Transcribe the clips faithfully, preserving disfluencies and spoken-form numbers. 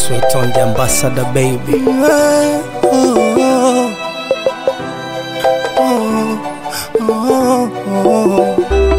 Sweet on the ambassador, baby. Oh, oh, oh, oh, oh.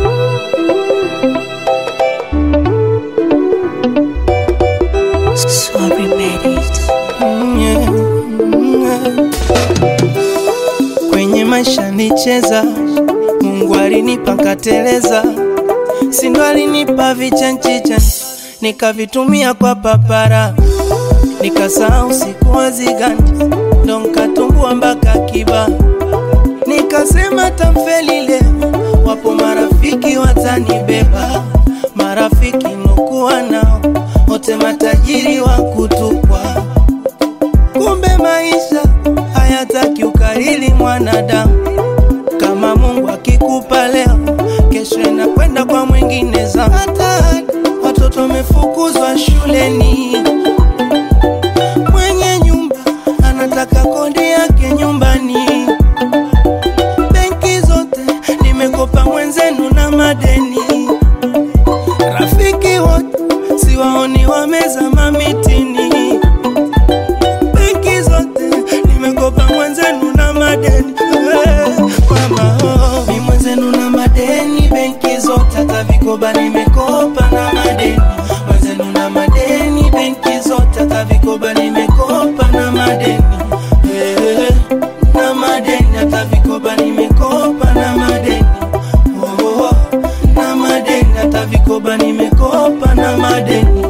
Sorry, made it. Yeah, yeah. Kwenye maisha nicheza, Mungu alinipa nkateleza, si ndo alinipa vichanchicha nikavitumia kwa papara, nikasahau siku wazigani, ndo nkatumbua mpaka kiba, nikasema tamfeli leo, wapo marafiki watanibeba, marafiki nokuwa nao wote matajiri wa kutupwa. Kumbe maisha hayataki ukarili mwanadamu, kama Mungu akikupa leo, kesho inakwenda kwa mwingine za hata watoto wamefukuzwa shuleni, mwenye nyumba anataka kodi yake nyumbani, benki zote nimekopa mwenzenu na madeni, rafiki wote siwaoni wamezama mitini, benki zote nimekopa mwenzenu na madeni. Mama oh, mi mwenzenu na madeni, benki zote hata vikoba nimekopa na madeni, mwenzenu na madeni, benki zote hata vikoba nimekopa na madeni, eh, na madeni hata vikoba nimekopa na madeni, oh, na madeni hata vikoba nimekopa na madeni.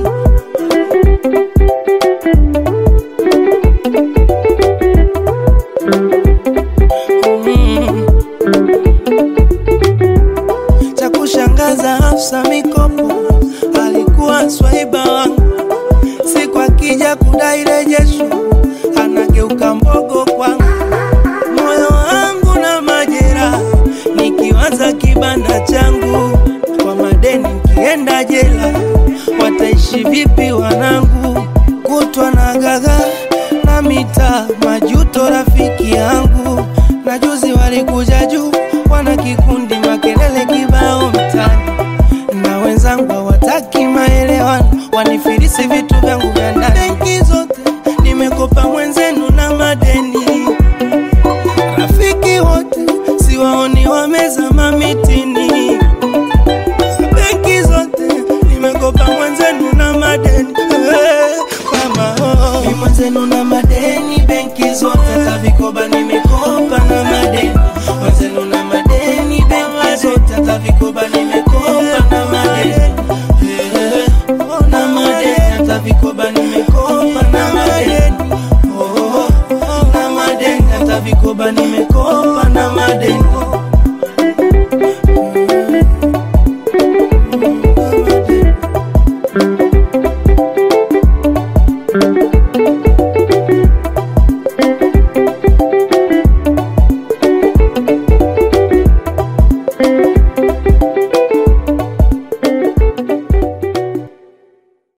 Hafsa mikopo alikuwa swaiba wangu, siku akija kudai rejesho anageuka mbogo kwangu, moyo wangu na majera nikiwaza kibanda changu, kwa madeni nikienda jela wataishi vipi wanangu, kutwa na gaga na mita majuto rafiki yangu, na juzi walikuja juu wana kikundi makelele kibao mtani, na wenzangu hawataki maelewano, wanifirisi vitu vyangu vya ndani, benki zote nimekopa mwenzenu na madeni, rafiki wote siwaoni wamezama mitini, benki zote nimekopa mwenzenu na madeni, mama oh, mi mwenzenu na madeni, benki zote hata vikoba nimekopa na madeni, mwenzenu na madeni, benki zote hata vikoba nimekopa na madeni, eh, na madeni hata vikoba nimekopa na madeni, oh, na madeni hata vikoba nimekopa na madeni.